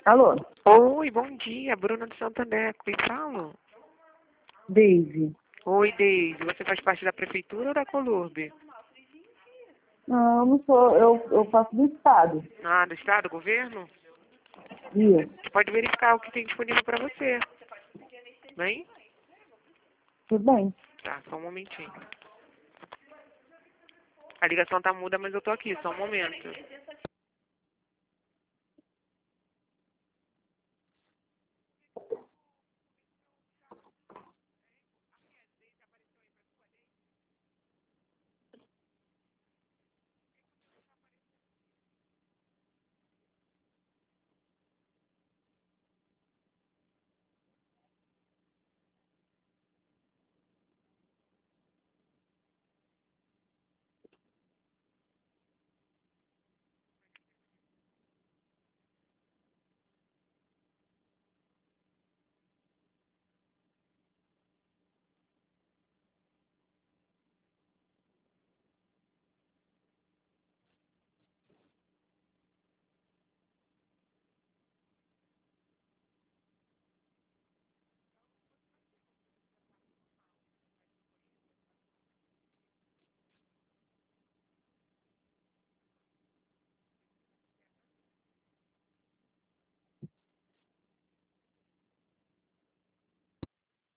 Alô, Oi, bom dia, Bruna do Santander, quem fala? Deise. Oi, Deise, você faz parte da prefeitura ou da Colurbe? Não, eu não sou, eu faço do Estado. Ah, do estado, governo? Isso, Você pode verificar o que tem disponível para você, bem? tudo bem. Tá, só um momentinho. A ligação tá muda, mas eu tô aqui, só um momento.